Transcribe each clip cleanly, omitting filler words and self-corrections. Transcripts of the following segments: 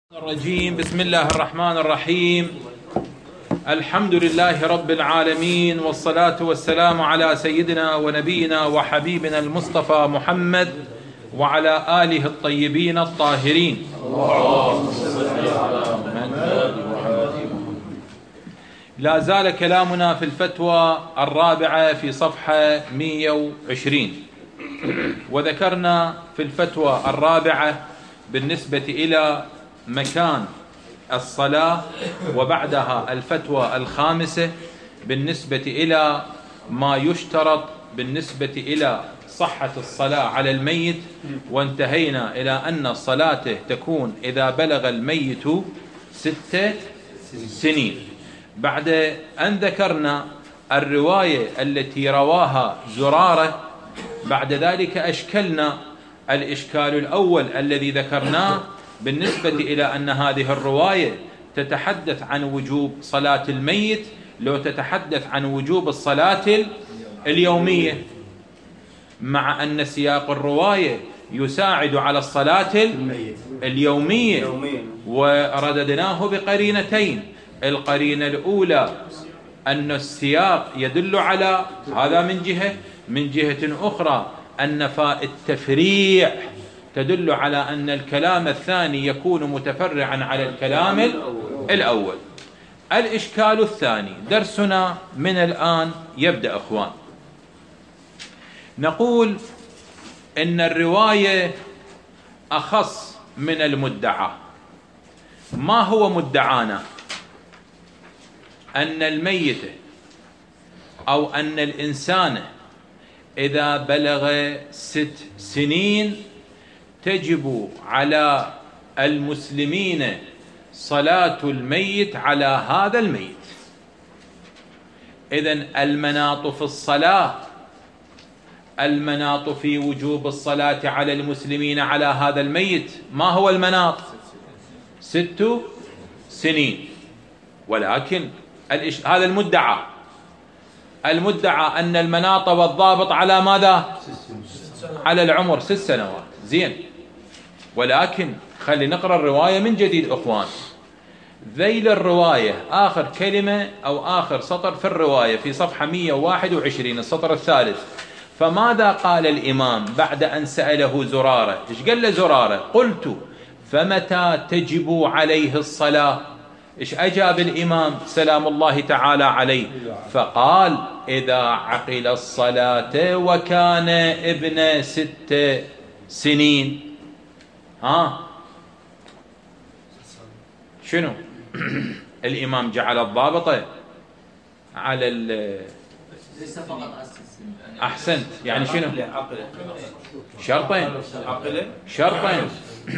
الرجيم. بسم الله الرحمن الرحيم. الحمد لله رب العالمين، والصلاة والسلام على سيدنا ونبينا وحبيبنا المصطفى محمد وعلى آله الطيبين الطاهرين. لا زال كلامنا في الفتوى الرابعة في صفحة 120، وذكرنا في الفتوى الرابعة بالنسبة إلى مكان الصلاة، وبعدها الفتوى الخامسة بالنسبة إلى ما يشترط بالنسبة إلى صحة الصلاة على الميت، وانتهينا إلى أن صلاته تكون إذا بلغ الميت 6 سنين. بعد أن ذكرنا الرواية التي رواها زرارة، بعد ذلك أشكلنا الإشكال الأول الذي ذكرناه بالنسبة إلى أن هذه الرواية تتحدث عن وجوب صلاة الميت، لو تتحدث عن وجوب الصلاة اليومية، مع أن سياق الرواية يساعد على الصلاة اليومية، ورددناه بقرينتين. القرينة الأولى أن السياق يدل على هذا من جهة أخرى أن فاء التفريع تدل على أن الكلام الثاني يكون متفرعا على الكلام الأول. الإشكال الثاني درسنا من الآن يبدأ. أخوان، نقول إن الرواية أخص من المدعى. ما هو مدعانا؟ أن الميت أو أن الإنسان إذا بلغ 6 سنين تجب على المسلمين صلاة الميت على هذا الميت. إذن المناط في الصلاة، المناط في وجوب الصلاة على المسلمين على هذا الميت، ما هو المناط؟ 6 سنين. ولكن هذا المدعى أن المناط والضابط على ماذا؟ على العمر 6 سنوات. زين، ولكن خلي نقرأ الرواية من جديد. أخوان، ذيل الرواية آخر كلمة أو آخر سطر في الرواية في صفحة 121 السطر الثالث. فماذا قال الإمام بعد أن سأله زرارة؟ إيش قال له زرارة؟ قلت فمتى تجب عليه الصلاة؟ إيش أجاب الإمام سلام الله تعالى عليه؟ فقال إذا عقل الصلاة وكان ابن 6 سنين. شنو؟ الإمام جعل الضابطة على ليس فقط أحسنت. يعني شنو؟ شرطين.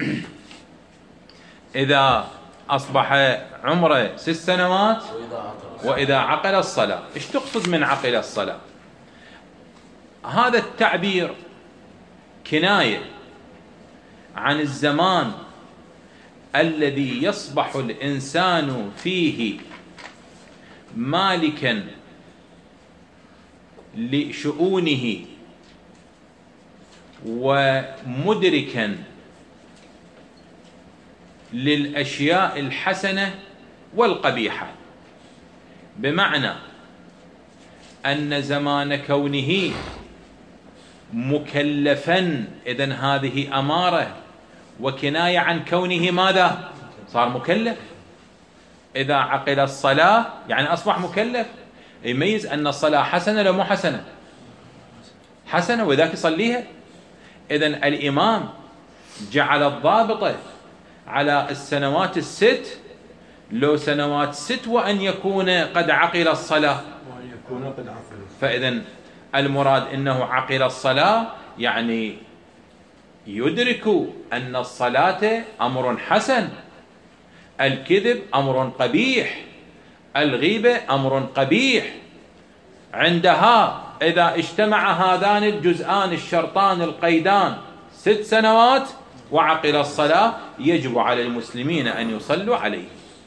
إذا أصبح عمره 6 سنوات، وإذا عقل الصلاة. إيش تقصد من عقل الصلاة؟ هذا التعبير كناية عن الزمان الذي يصبح الإنسان فيه مالكا لشؤونه ومدركا للأشياء الحسنة والقبيحة، بمعنى أن زمان كونه مكلفا، إذن هذه أمارة وكناية عن كونه ماذا؟ صار مكلف. إذا عقل الصلاة يعني أصبح مكلف، يميز أن الصلاة حسنة لو مو حسنة، حسنة وذاك يصليها. إذن الإمام جعل الضابطة على السنوات 6، لو سنوات 6 وأن يكون قد عقل الصلاة. فإذن المراد إنه عقل الصلاة يعني يدرك أن الصلاة أمر حسن، الكذب أمر قبيح، الغيبة أمر قبيح. عندها إذا اجتمع هذان الجزءان الشرطان القيدان 6 سنوات وعقل الصلاة، يجب على المسلمين أن يصلوا عليه.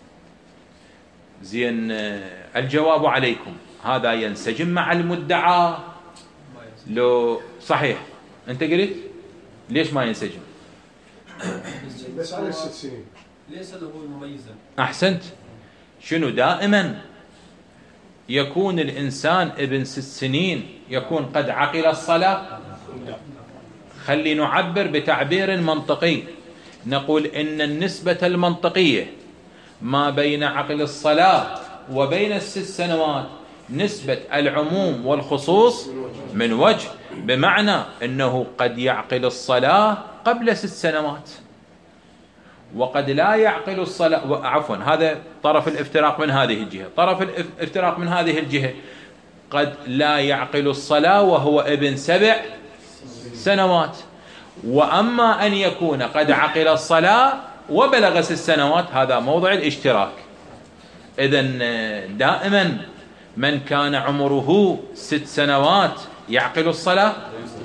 زين، الجواب عليكم هذا ينسجم مع المدعى؟ لو صحيح أنت قلت ليش ما ينسجم؟ بس على 6 سنين. ليس له مميزا. أحسنت. شنو دائما يكون الإنسان ابن 6 سنين يكون قد عقل الصلاة؟ خلي نعبر بتعبير منطقي، نقول إن النسبة المنطقية ما بين عقل الصلاة وبين 6 سنوات نسبة العموم والخصوص من وجه، بمعنى أنه قد يعقل الصلاة قبل 6 سنوات وقد لا يعقل الصلاة، عفوا هذا طرف الافتراق من هذه الجهة. طرف الافتراق من هذه الجهة قد لا يعقل الصلاة وهو ابن 7 سنوات، وأما أن يكون قد عقل الصلاة وبلغ 6 سنوات هذا موضع الاشتراك. إذن دائما من كان عمره 6 سنوات يعقل الصلاة،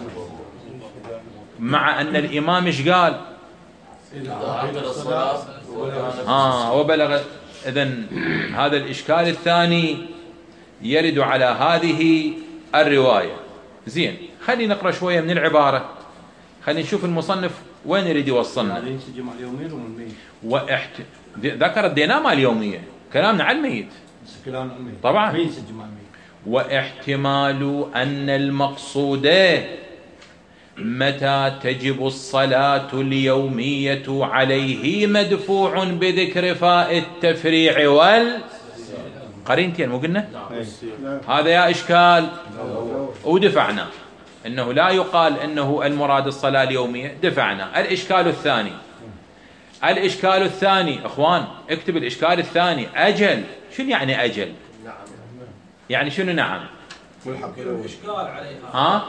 مع أن الإمام إيش قال؟ وبلغ. إذن هذا الإشكال الثاني يرد على هذه الرواية. زين، خلينا نقرأ شوية من العبارة، خلينا نشوف المصنف وين يريد يوصلنا. ذكر الدينامة اليومية، كلامنا على الميت طبعا. واحتمال أن المقصود متى تجب الصلاة اليومية عليه مدفوع بذكر فاء التفريع قرينتين، مو قلنا هذا يا إشكال ودفعنا أنه لا يقال أنه المراد الصلاة اليومية، دفعنا. الإشكال الثاني أخوان اكتب الإشكال الثاني، أجل. شنو يعني أجل؟ يعني شنو نعم؟ الإشكال عليها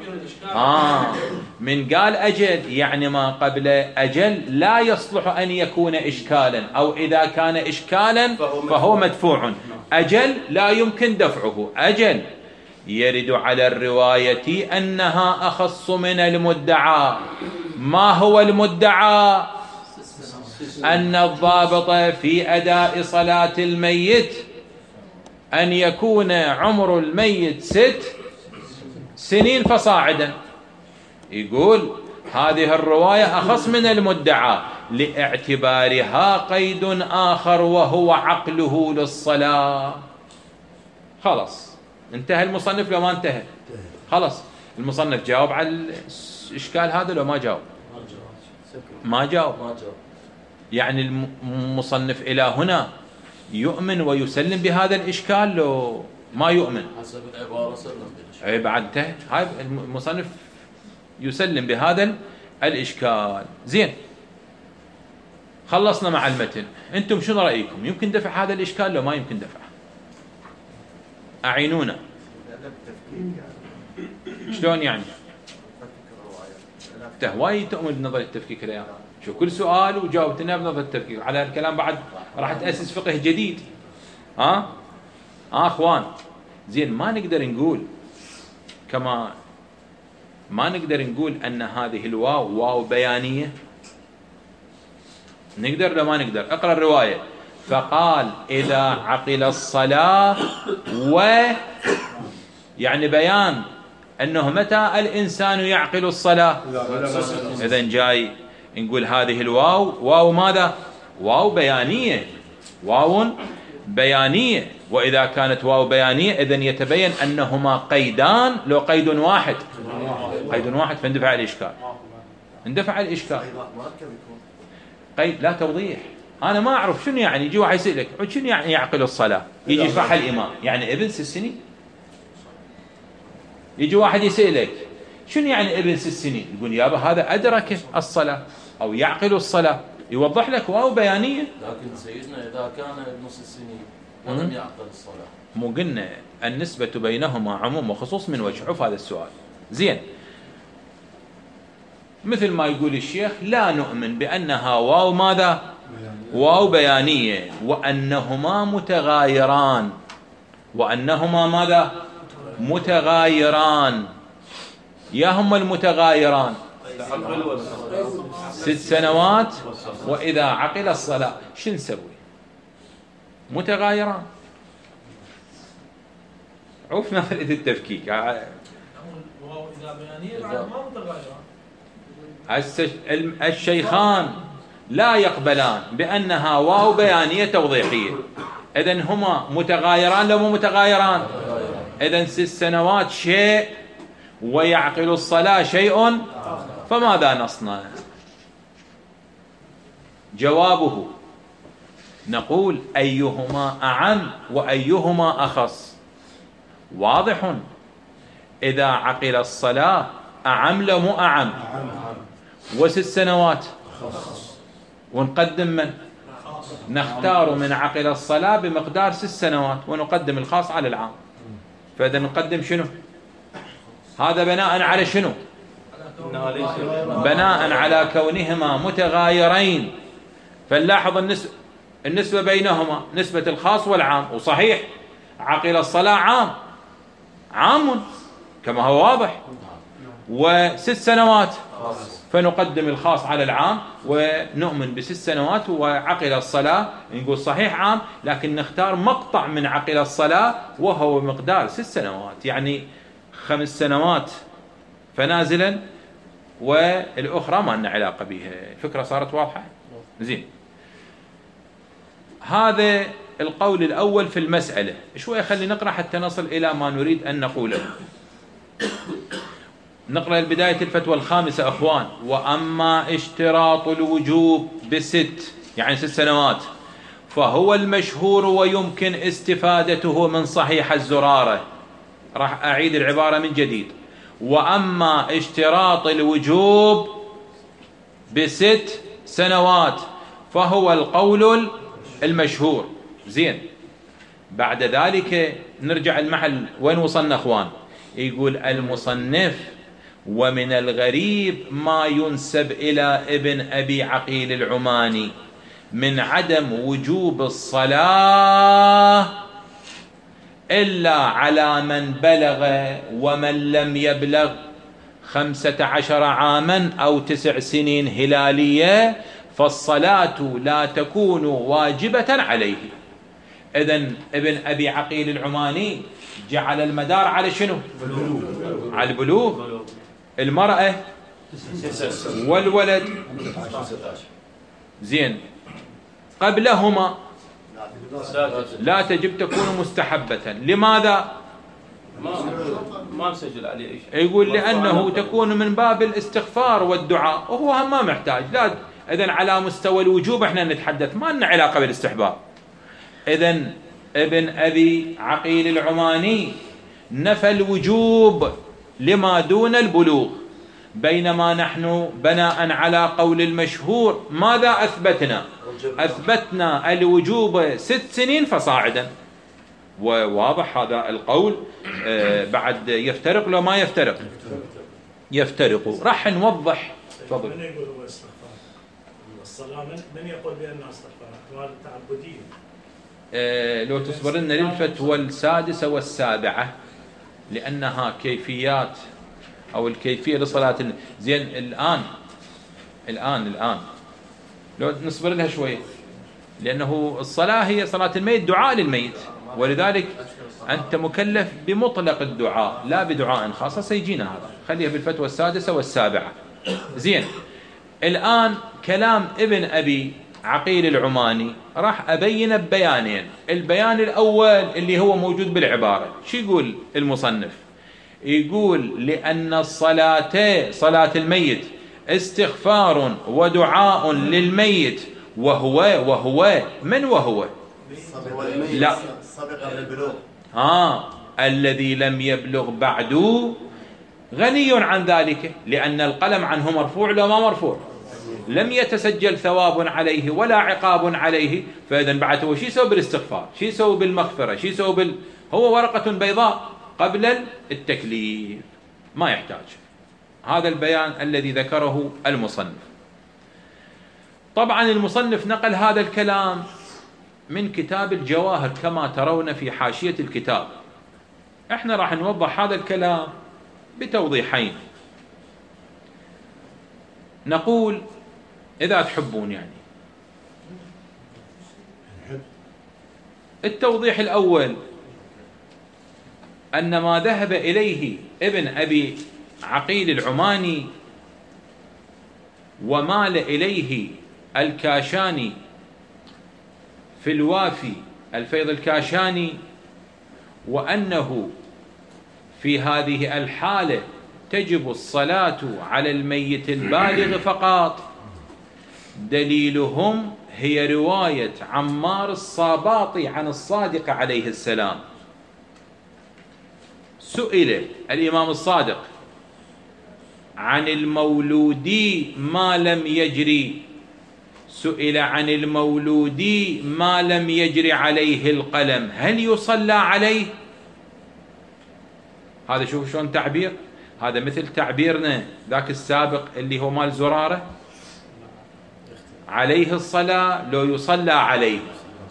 من قال أجل يعني ما قبل أجل لا يصلح أن يكون إشكالا، أو إذا كان إشكالا فهو مدفوع. أجل لا يمكن دفعه. أجل يرد على الرواية أنها أخص من المدعى. ما هو المدعى؟ أن الضابط في أداء صلاة الميت أن يكون عمر الميت 6 سنين فصاعدا. يقول هذه الرواية أخص من المدعى لاعتبارها قيد آخر وهو عقله للصلاة. خلاص انتهى المصنف لو ما انتهى؟ خلاص المصنف جاوب على الإشكال هذا لو ما جاوب؟ ما جاوب. يعني المصنف إلى هنا يؤمن ويسلم بهذا الإشكال لو ما يؤمن؟ حسب العبارة سلم. أي بعد انتهى. هاي المصنف يسلم بهذا الإشكال. زين، خلصنا مع المتن. أنتم شنو رأيكم؟ يمكن دفع هذا الإشكال لو ما يمكن دفع؟ أعينونا. شلون يعني؟ هواي تؤمن بنظرية التفكيك الأيام. شو كل سؤال وجاوبتنا بنظرية التفكيك على الكلام، بعد راح تأسس فقه جديد. أخوان زين، ما نقدر نقول كما ما نقدر نقول أن هذه الواو واو بيانية. نقدر لو ما نقدر؟ اقرأ الرواية. فقال إذا عقل الصلاة يعني بيان أنه متى الإنسان يعقل الصلاة. إذن جاي نقول هذه الواو واو ماذا؟ واو بيانية. واو بيانية. وإذا كانت واو بيانية إذن يتبين أنهما قيدان لو قيد واحد. قيد واحد فاندفع الإشكال. اندفع الإشكال. قيد لا توضيح. أنا ما أعرف شنو يعني. يجي واحد يسألك شنو يعني يعقل الصلاة، يجي يشرح الإمام يعني ابن 6 سنين. يجي واحد يسألك شنو يعني ابن 6 سنين، يقول يابا هذا أدرك الصلاة أو يعقل الصلاة، يوضح لك واو بيانية. لكن سيدنا إذا كان ابن 6 سنين ولم يعقل الصلاة، مو قلنا النسبة بينهما عموم وخصوص من وجه؟ شوف هذا السؤال. زين، مثل ما يقول الشيخ لا نؤمن بأنها واو ماذا؟ واو بيانية، وأنهما متغايران. وأنهما ماذا؟ متغايران. يا هم المتغايران 6 سنوات وإذا عقل الصلاة. شو نسوي؟ متغايران. عوف نظرية التفكيك. واو إذا بيانية ما متغايران. الشيخان لا يقبلان بأنها واو بيانية توضيحية. إذن هما متغايران لو مو متغايران؟ إذن 6 سنوات شيء ويعقل الصلاة شيء، فماذا نصنع؟ جوابه نقول أيهما أعم وأيهما أخص. واضح إذا عقل الصلاة أعم لو مو أعم؟ و6 سنوات ونقدم من؟ نختار من عقل الصلاة بمقدار 6 سنوات ونقدم الخاص على العام. فإذا نقدم شنو؟ هذا بناء على شنو؟ بناء على كونهما متغايرين. فنلاحظ النسبة بينهما نسبة الخاص والعام. وصحيح عقل الصلاة عام كما هو واضح، و6 سنوات فنقدم الخاص على العام ونؤمن ب6 سنوات. وعقل الصلاة نقول صحيح عام، لكن نختار مقطع من عقل الصلاة وهو مقدار 6 سنوات، يعني 5 سنوات فنازلا والأخرى ما لنا علاقة بها. الفكرة صارت واضحة؟ زين. هذا القول الأول في المسألة. شوية خلي نقرأ حتى نصل إلى ما نريد أن نقوله. نقرأ بداية الفتوى الخامسة أخوان. وأما اشتراط الوجوب ب6 يعني 6 سنوات فهو المشهور ويمكن استفادته من صحيح الزرارة. راح أعيد العبارة من جديد. وأما اشتراط الوجوب ب6 سنوات فهو القول المشهور. زين. بعد ذلك نرجع المحل وين وصلنا أخوان؟ يقول المصنف ومن الغريب ما ينسب إلى ابن أبي عقيل العماني من عدم وجوب الصلاة إلا على من بلغ ومن لم يبلغ 15 عاما أو 9 سنين هلالية فالصلاة لا تكون واجبة عليه. إذن ابن أبي عقيل العماني جعل المدار على شنو؟ على البلوغ. المرأة والولد زين قبلهما لا تجب تكون مستحبة. لماذا؟ ما مسجل عليه أي شيء. يقول لأنه تكون من باب الاستغفار والدعاء وهو ما محتاج. لا إذن على مستوى الوجوب احنا نتحدث، ما لنا علاقة بالاستحباب. إذن ابن أبي عقيل العماني نفى الوجوب لما دون البلوغ، بينما نحن بناء على قول المشهور ماذا أثبتنا؟ أثبتنا الوجوب 6 سنين فصاعدا. وواضح هذا القول بعد يفترق لو ما يفترق؟ يفترق. راح نوضح. تفضل. من يقول هو استغفار الصلاة؟ من يقول بأنها استغفار؟ أحوال التعبدية. لو تصبر لنا للفتوى السادسة والسابعة لأنها كيفيات أو الكيفية لصلاة زين. الآن لو نصبر لها شوي، لأنه الصلاة هي صلاة الميت دعاء للميت، ولذلك أنت مكلف بمطلق الدعاء لا بدعاء خاصة. سيجينا هذا، خليها بالفتوى السادسة والسابعة. زين. الآن كلام ابن أبي عقيل العماني راح أبين ببيانين. البيان الأول اللي هو موجود بالعبارة، شو يقول المصنف؟ يقول لأن الصلاة صلاة الميت استغفار ودعاء للميت وهو من وهو؟ لا الذي لم يبلغ بعد غني عن ذلك، لأن القلم عنه مرفوع لو ما مرفوع لم يتسجل ثواب عليه ولا عقاب عليه. فإذن بعد هو شو يسوي بالاستغفار؟ شو يسوي بالمغفرة؟ شو يسوي هو ورقة بيضاء قبل التكليف، ما يحتاج. هذا البيان الذي ذكره المصنف. طبعا المصنف نقل هذا الكلام من كتاب الجواهر كما ترون في حاشية الكتاب. احنا راح نوضح هذا الكلام بتوضيحين. نقول إذا تحبون يعني التوضيح الأول أن ما ذهب إليه ابن أبي عقيل العماني ومال إليه الكاشاني في الوافي الفيض الكاشاني، وأنه في هذه الحالة تجب الصلاة على الميت البالغ فقط. دليلهم هي رواية عمار الصاباطي عن الصادق عليه السلام. سئل الإمام الصادق عن المولود ما لم يجري، سئل عن المولود ما لم يجري عليه القلم هل يصلى عليه؟ هذا شوف شلون تعبير، هذا مثل تعبيرنا ذاك السابق اللي هو مال زرارة، عليه الصلاة لو يصلى عليه،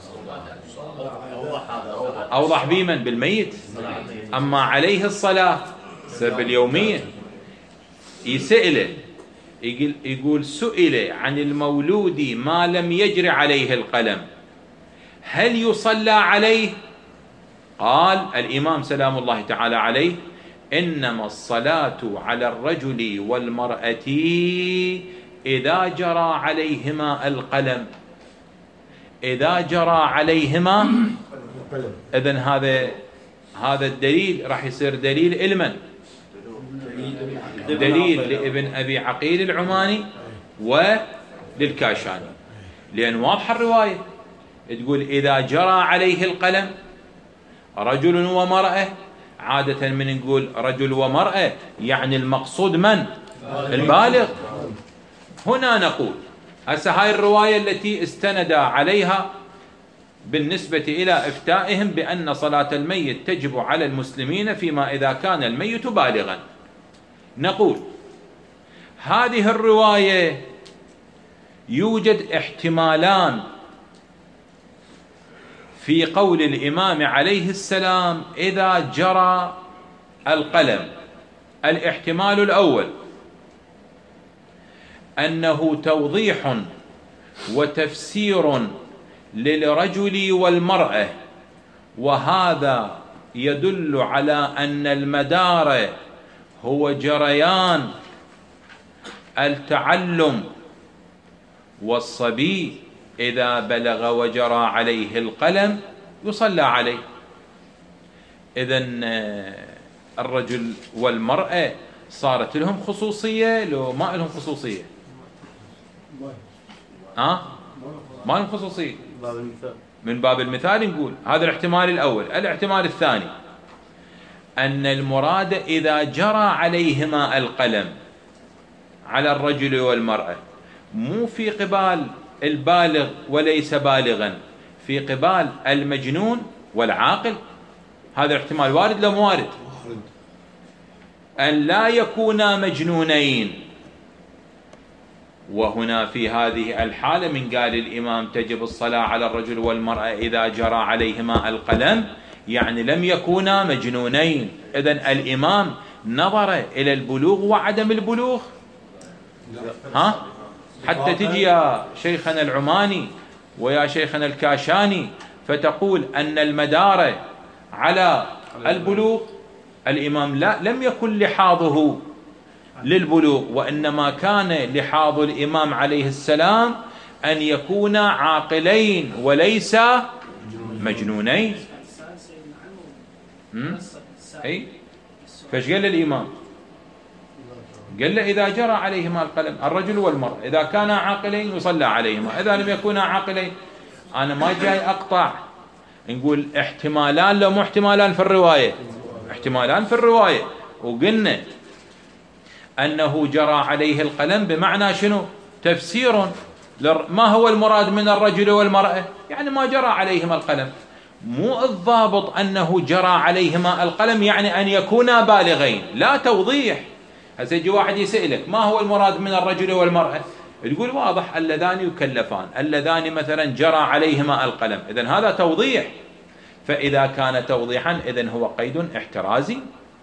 أوضح بيمن بالميت. أما عليه الصلاة سر باليومية. يسأله يقول سئل عن المولود ما لم يجري عليه القلم هل يصلى عليه؟ قال الإمام سلام الله تعالى عليه إنما الصلاة على الرجل والمرأة إذا جرى عليهما القلم، إذا جرى عليهما. إذن هذا الدليل راح يصير دليل علما، دليل لابن أبي عقيل العماني وللكاشاني، لأن واضحة الرواية تقول إذا جرى عليه القلم رجل ومرأة. عادة من نقول رجل ومرأة يعني المقصود من؟ البالغ. هنا نقول هسه هاي الرواية التي استند عليها بالنسبة إلى إفتائهم بأن صلاة الميت تجب على المسلمين فيما إذا كان الميت بالغا، نقول هذه الرواية يوجد احتمالان في قول الإمام عليه السلام إذا جرى القلم. الاحتمال الأول أنه توضيح وتفسير للرجل والمرأة، وهذا يدل على أن المدار هو جريان التعلم، والصبي إذا بلغ وجرى عليه القلم يصلى عليه. إذن الرجل والمرأة صارت لهم خصوصية لو ما لهم خصوصية؟ ما لهم خصوصية من باب المثال. نقول هذا الاحتمال الأول. الاحتمال الثاني أن المراد إذا جرى عليهما القلم على الرجل والمرأة مو في قبال البالغ وليس بالغا، في قبال المجنون والعاقل. هذا الاحتمال وارد لو مو وارد؟ أن لا يكونا مجنونين. وهنا في هذه الحالة من قال الإمام تجب الصلاة على الرجل والمرأة إذا جرى عليهما القلم يعني لم يكونا مجنونين. إذن الإمام نظر إلى البلوغ وعدم البلوغ. حتى تجي يا شيخنا العماني ويا شيخنا الكاشاني فتقول أن المدار على البلوغ. الإمام لا، لم يكن لحاظه للبلوغ، وإنما كان لحاظ الإمام عليه السلام أن يكونا عاقلين وليس مجنونين. أي فايش قال الإمام؟ قال له إذا جرى عليهما القلم الرجل والمرأة إذا كانا عاقلين يصلى عليهما، إذا لم يكونا عاقلين. أنا ما جاي أقطع، نقول احتمالان لو مو احتمالان في الرواية، احتمالان في الرواية. وقلنا أنه جرى عليه القلم بمعنى شنو؟ تفسير ما هو المراد من الرجل والمرأة، يعني ما جرى عليهما القلم. مو الضابط أنه جرى عليهما القلم يعني أن يكونا بالغين، لا توضيح. هسه يجي واحد يسألك ما هو المراد من الرجل والمرأة، تقول واضح اللذان يكلفان، اللذان مثلا جرى عليهما القلم، إذن هذا توضيح. فإذا كان توضيحا إذن هو قيد احترازي.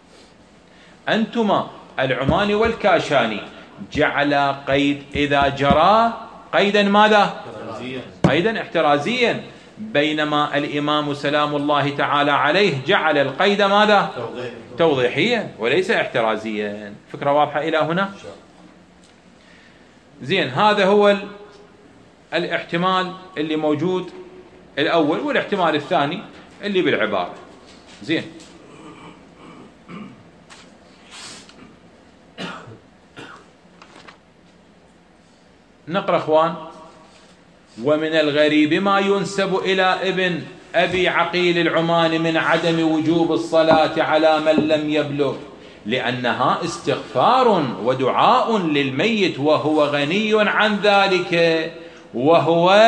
أنتما العماني والكاشاني جعل قيد إذا جرى قيدا ماذا؟ قيدا احترازيا، بينما الإمام سلام الله تعالى عليه جعل القيد ماذا؟ توضيحيا وليس احترازيا. فكرة واضحة إلى هنا؟ زين، هذا هو الاحتمال اللي موجود الأول والاحتمال الثاني اللي بالعبارة. زين، نقرأ اخوان. ومن الغريب ما ينسب إلى ابن أبي عقيل العماني من عدم وجوب الصلاة على من لم يبلغ، لأنها استغفار ودعاء للميت وهو غني عن ذلك، وهو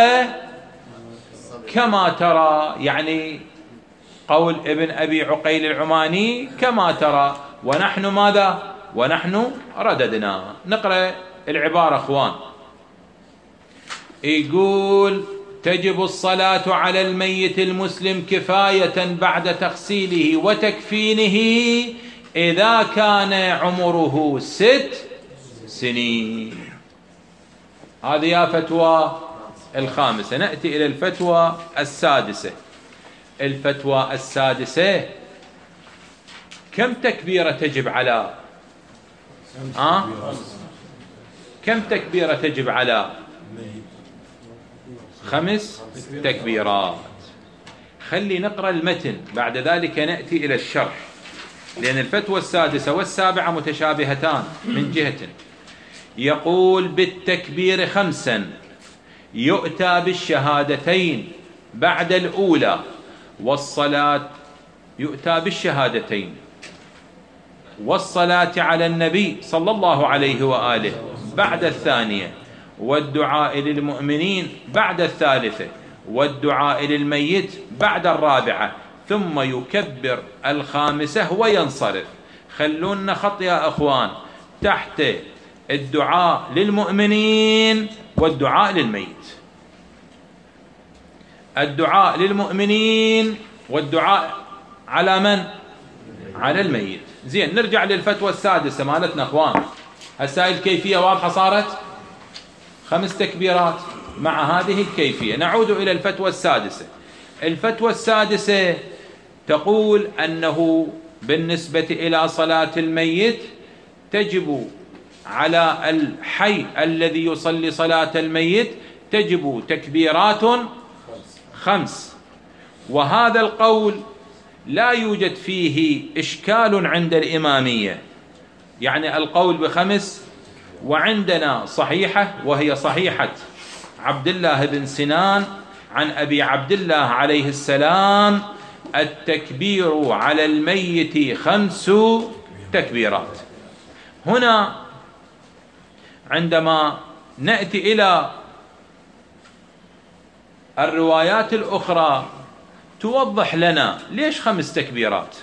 كما ترى، يعني قول ابن أبي عقيل العماني كما ترى، ونحن ماذا؟ ونحن رددنا. نقرأ العبارة اخوان. يقول: تجب الصلاة على الميت المسلم كفاية بعد تغسيله وتكفينه إذا كان عمره 6 سنين. هذه يا فتوى الخامسة. نأتي إلى الفتوى السادسة. الفتوى السادسة: كم تكبيرة تجب على كم تكبيرة تجب على 5 تكبيرات. خلي نقرأ المتن، بعد ذلك نأتي إلى الشرح، لأن الفتوى السادسة والسابعة متشابهتان من جهة. يقول: بالتكبير 5 يؤتى بالشهادتين بعد الأولى، والصلاة يؤتى بالشهادتين والصلاة على النبي صلى الله عليه وآله بعد الثانية، والدعاء للمؤمنين بعد الثالثة، والدعاء للميت بعد الرابعة، ثم يكبر الخامسة وينصرف. خلونا خط يا أخوان تحت الدعاء للمؤمنين والدعاء للميت. الدعاء للمؤمنين والدعاء على من؟ على الميت. زين، نرجع للفتوى السادسة مالتنا اخوان. هسه الكيفية واضحة صارت، 5 تكبيرات مع هذه الكيفية. نعود إلى الفتوى السادسة. الفتوى السادسة تقول أنه بالنسبة إلى صلاة الميت تجب على الحي الذي يصلي صلاة الميت تجب تكبيرات 5. وهذا القول لا يوجد فيه إشكال عند الإمامية، يعني القول ب5. وعندنا صحيحة، وهي صحيحة عبد الله بن سنان عن أبي عبد الله عليه السلام: التكبير على الميت 5 تكبيرات. هنا عندما نأتي إلى الروايات الأخرى توضح لنا ليش 5 تكبيرات.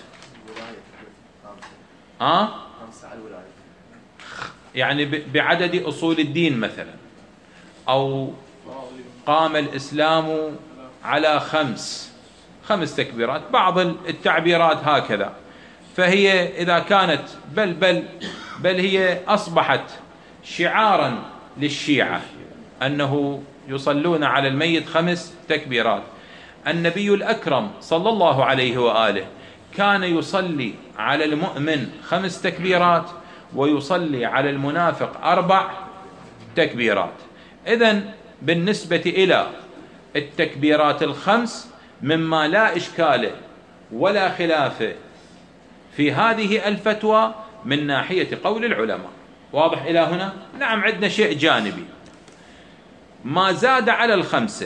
يعني بعدد أصول الدين مثلا، أو قام الإسلام على 5 تكبيرات، بعض التعبيرات هكذا. فهي إذا كانت بل هي أصبحت شعارا للشيعة أنه يصلون على الميت 5 تكبيرات. النبي الأكرم صلى الله عليه وآله كان يصلي على المؤمن 5 تكبيرات، ويصلي على المنافق 4 تكبيرات. إذن بالنسبة إلى التكبيرات 5 مما لا إشكال ولا خلاف في هذه الفتوى من ناحية قول العلماء. واضح إلى هنا؟ نعم، عندنا شيء جانبي ما زاد على 5.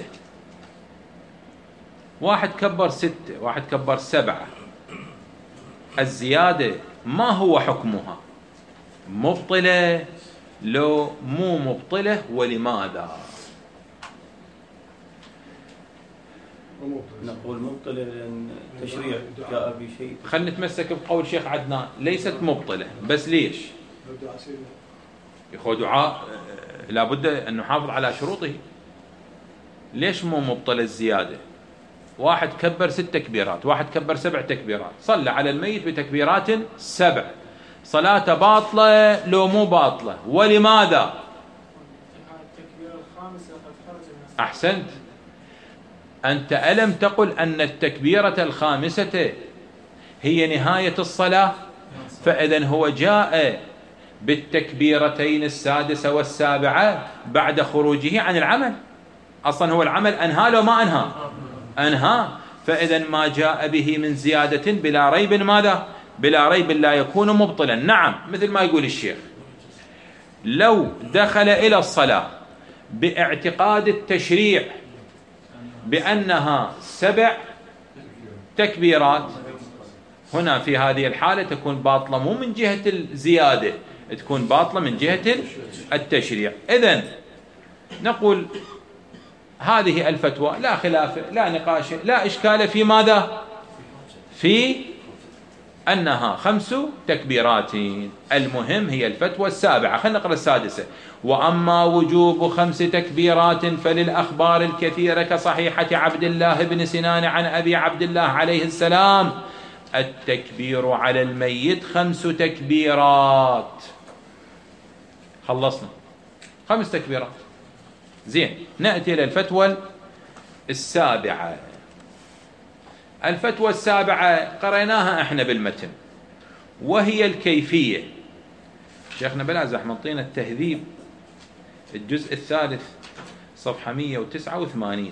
واحد كبر 6، واحد كبر 7، الزيادة ما هو حكمها؟ مبطلة لو مو مبطلة؟ ولماذا؟ نقول مبطلة لأن التشريع جاء بشيء. خلينا نتمسك بقول شيخ عدنان، ليست مبطلة. بس ليش؟ يا دعاء لابد أن نحافظ على شروطه. ليش مو مبطلة الزيادة؟ واحد كبر 6 تكبيرات، واحد كبر 7 تكبيرات، صلى على الميت بتكبيرات 7، صلاته باطلة لو مو باطلة؟ ولماذا؟ أحسنت. أنت ألم تقل أن التكبيرة الخامسة هي نهاية الصلاة؟ فإذن هو جاء بالتكبيرتين 6 و7 بعد خروجه عن العمل. أصلا هو العمل أنهى لو ما أنهى؟ أنهى. فإذا ما جاء به من زيادة بلا ريب ماذا؟ بلا ريب لا يكون مبطلا. نعم، مثل ما يقول الشيخ، لو دخل إلى الصلاة باعتقاد التشريع بأنها 7 تكبيرات، هنا في هذه الحالة تكون باطلة مو من جهة الزيادة، تكون باطلة من جهة التشريع. إذن نقول هذه الفتوى لا خلاف لا نقاش لا إشكال في ماذا؟ في أنها 5 تكبيرات. المهم هي الفتوى السابعة. خلينا نقرأ السادسة. وأما وجوب 5 تكبيرات فللأخبار الكثيرة كصحيحة عبد الله بن سنان عن أبي عبد الله عليه السلام التكبير على الميت 5 تكبيرات. خلصنا 5 تكبيرات. زين، نأتي إلى الفتوى السابعة. الفتوى السابعة قرأناها احنا بالمتن، وهي الكيفية. شيخنا بلازح منطينا التهذيب الجزء الثالث صفحة 189،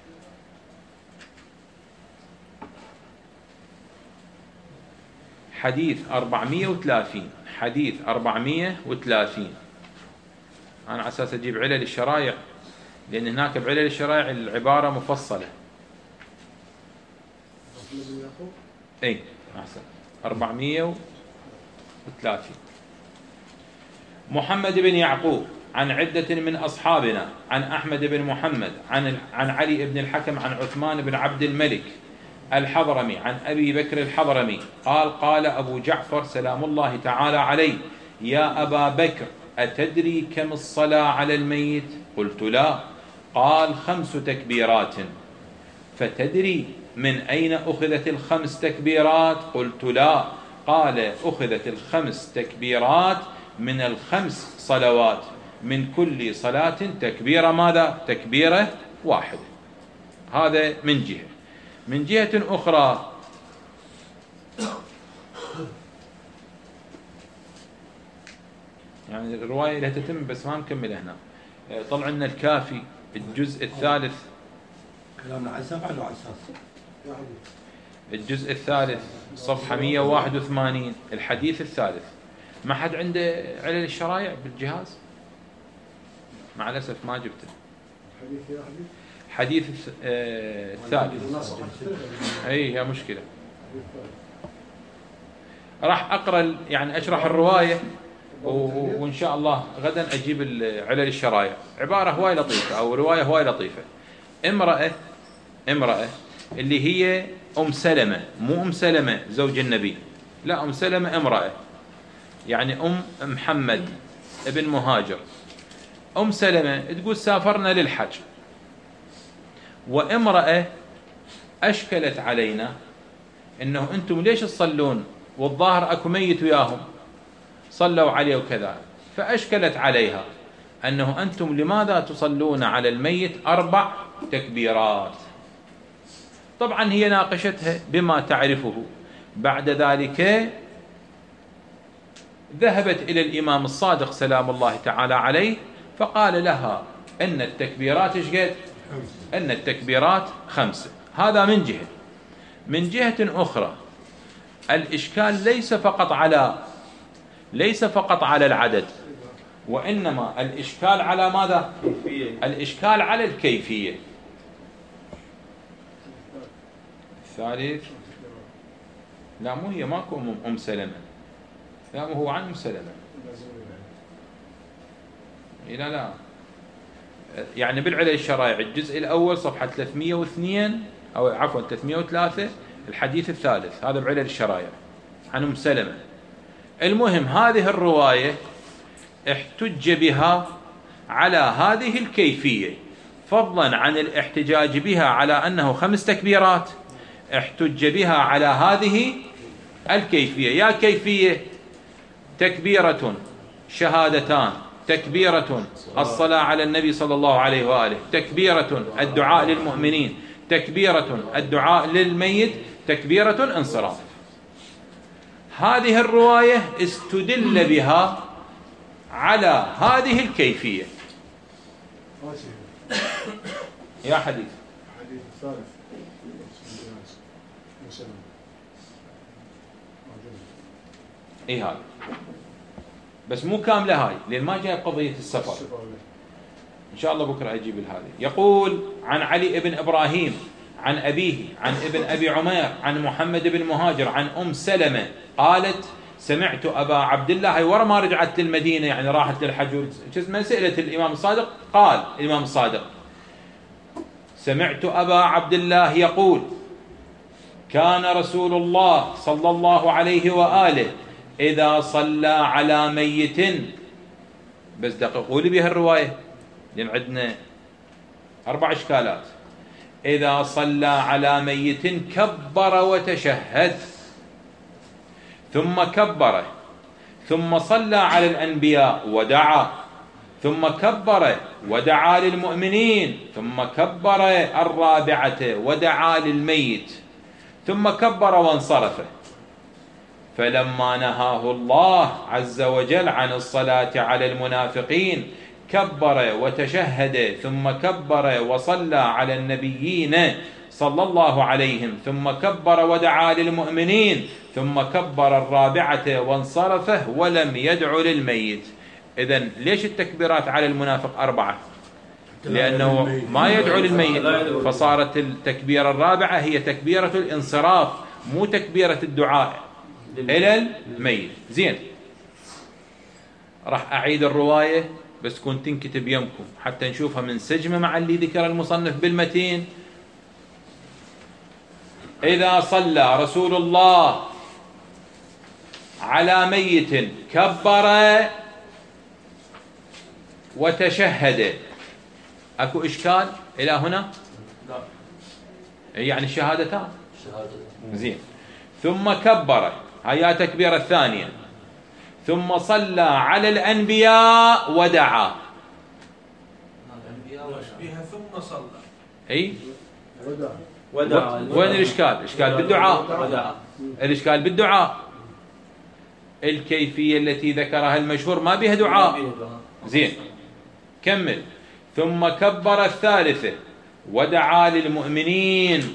حديث 430. حديث 430. أنا على أساس أجيب علل الشرائع، لأن هناك بعلل الشرائع العبارة مفصلة. اي احسن. 430. محمد بن يعقوب عن عدة من أصحابنا عن أحمد بن محمد عن علي بن الحكم عن عثمان بن عبد الملك الحضرمي عن أبي بكر الحضرمي قال قال أبو جعفر سلام الله تعالى عليه: يا أبا بكر أتدري كم الصلاة على الميت؟ قلت لا. قال 5 تكبيرات. فتدري من أين أخذت 5 تكبيرات؟ قلت لا. قال أخذت 5 تكبيرات من 5 صلوات، من كل صلاة تكبيرة ماذا؟ تكبيرة واحدة. هذا من جهة. من جهة أخرى يعني الرواية لها تتم بس ما نكمل هنا. طلع لنا الكافي الجزء الثالث، كلامنا عن 7 ولا عن 6؟ الجزء الثالث صفحة 181 الحديث الثالث. ما حد عنده علل الشرائع بالجهاز؟ مع الأسف ما جبته. حديث الثالث. أي هي مشكلة. راح أقرأ يعني أشرح الرواية، وإن شاء الله غدا أجيب علل الشرائع. عبارة هواي لطيفة أو رواية هواي لطيفة. امرأة اللي هي أم سلمة، مو أم سلمة زوج النبي، لا، أم سلمة امرأة، يعني أم محمد ابن مهاجر. أم سلمة تقول سافرنا للحج، وامرأة أشكلت علينا إنه أنتم ليش تصلون والظاهر أكو ميت وياهم صلوا عليه وكذا. فأشكلت عليها أنه أنتم لماذا تصلون على الميت 4 تكبيرات. طبعا هي ناقشتها بما تعرفه. بعد ذلك ذهبت إلى الإمام الصادق سلام الله تعالى عليه فقال لها أن التكبيرات إيش قد؟ أن التكبيرات 5. هذا من جهة. من جهة أخرى الإشكال ليس فقط على العدد، وإنما الإشكال على ماذا؟ الإشكال على الكيفية. الثالث لا، مو هي، ماكو أم سلمة، لا، مو هو عن أم سلمة. لا يعني بالعلل الشرائع الجزء الأول صفحة 302 أو عفوا 303 الحديث الثالث، هذا بعلل الشرائع عن أم سلمة. المهم هذه الرواية احتج بها على هذه الكيفية، فضلا عن الاحتجاج بها على أنه 5 تكبيرات، احتج بها على هذه الكيفية. يا كيفية تكبيرة شهادتان، تكبيرة الصلاة على النبي صلى الله عليه وآله، تكبيرة الدعاء للمؤمنين، تكبيرة الدعاء للميت، تكبيرة انصراف. هذه الرواية استدل بها على هذه الكيفية. يا حديث الحديث الثالث اي هذا بس مو كامله هاي لان ما جاي بقضيه السفر. ان شاء الله بكره اجيب هذه. يقول عن علي بن ابراهيم عن ابيه عن ابن ابي عمير عن محمد بن مهاجر عن ام سلمه قالت سمعت ابا عبد الله، هي ورا ما رجعت للمدينه يعني راحت للحج ما سالت الامام الصادق. قال الامام الصادق سمعت ابا عبد الله يقول كان رسول الله صلى الله عليه واله اذا صلى على ميت، بس دققوا لي بها الروايه لان عندنا 4 اشكالات. اذا صلى على ميت كبر وتشهد ثم كبر ثم صلى على الانبياء ودعا ثم كبر ودعا للمؤمنين ثم كبر الرابعه ودعا للميت ثم كبر وانصرف. فلما نهاه الله عز وجل عن الصلاة على المنافقين كبر وتشهد ثم كبر وصلى على النبيين صلى الله عليهم ثم كبر ودعا للمؤمنين ثم كبر الرابعة وانصرف ولم يدع للميت. إذن ليش التكبيرات على المنافق 4؟ لأنه ما يدعو للميت، فصارت التكبيرة الرابعة هي تكبيرة الانصراف مو تكبيرة الدعاء إلى الميت. زين، راح أعيد الرواية بس كنت تنكتب يمكم حتى نشوفها منسجمة مع اللي ذكر المصنف بالمتين. إذا صلى رسول الله على ميت كبر وتشهد. أكو إشكال إلى هنا؟ لا. يعني الشهادتان. شهادتان. زين. ثم كبر، هيا تكبيرة الثانية. ثم صلى على الأنبياء ودعا. بها ثم صلى. أي. ودعا. وين الإشكال؟ الإشكال بالدعاء. ودعا. الإشكال بالدعاء. الكيفية التي ذكرها المشهور ما بها دعاء. زين. كمل. ثم كبر الثالثة ودعا للمؤمنين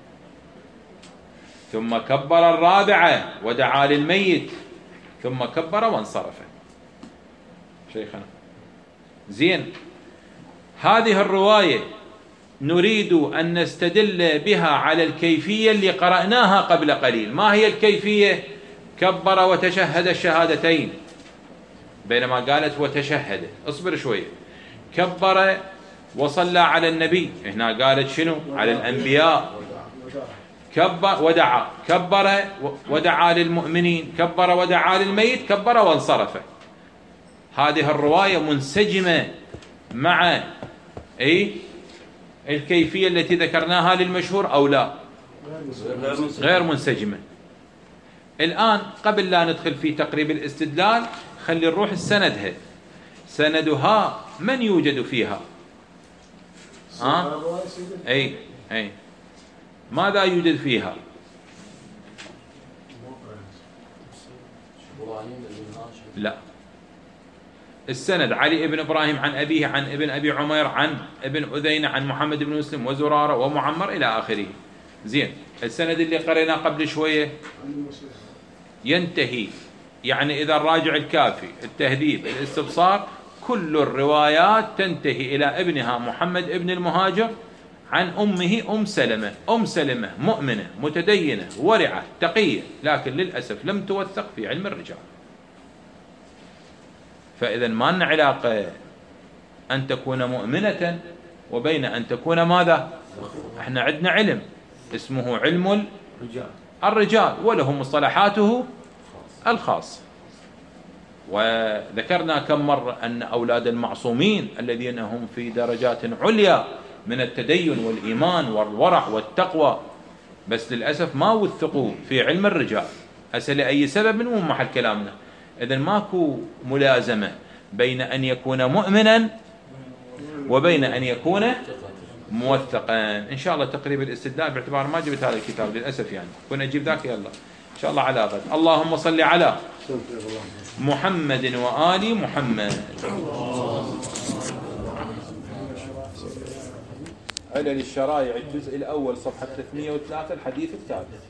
ثم كبر الرابعة ودعا للميت ثم كبر وانصرف. شيخنا زين، هذه الرواية نريد أن نستدل بها على الكيفية اللي قرأناها قبل قليل. ما هي الكيفية؟ كبر وتشهد الشهادتين، بينما قالت وتشهد. اصبر شوية. كبر وصلى على النبي، هنا قالت شنو؟ على الأنبياء. كبر ودعا، كبر ودعا للمؤمنين، كبر ودعا للميت، كبر وانصرف. هذه الرواية منسجمة مع الكيفية التي ذكرناها للمشهور أو لا؟ غير منسجمة. الآن قبل لا ندخل في تقريب الاستدلال خلي نروح السندها. سندها من يوجد فيها؟ أي ماذا يوجد فيها؟ لا، السند علي بن إبراهيم عن أبيه عن ابن أبي عمير عن ابن أذين عن محمد بن مسلم وزرارة ومعمر إلى آخره. زين، السند اللي قريناه قبل شوية ينتهي، يعني إذا الراجع الكافي التهذيب الاستبصار كل الروايات تنتهي إلى ابنها محمد ابن المهاجر عن أمه أم سلمة. أم سلمة مؤمنة متدينة ورعة تقية، لكن للأسف لم توثق في علم الرجال. فإذا ما لنا علاقة أن تكون مؤمنة وبين أن تكون ماذا؟ احنا عندنا علم اسمه علم الرجال وله مصطلحاته الخاصة. وذكرنا كم مرة أن أولاد المعصومين الذين هم في درجات عليا من التدين والإيمان والورع والتقوى، بس للأسف ما وثقوا في علم الرجال. هسه لأي سبب مو محل كلامنا. إذن ماكو ملازمة بين أن يكون مؤمنا وبين أن يكون موثقا. إن شاء الله تقريب الاستدلال باعتبار ما جبت هذا الكتاب للأسف، يعني كنا نجيب ذاك يلا إن شاء الله على غد. اللهم صل على محمد وآل محمد. علل الشرائع الجزء الأول صفحة 303 الحديث الثالث.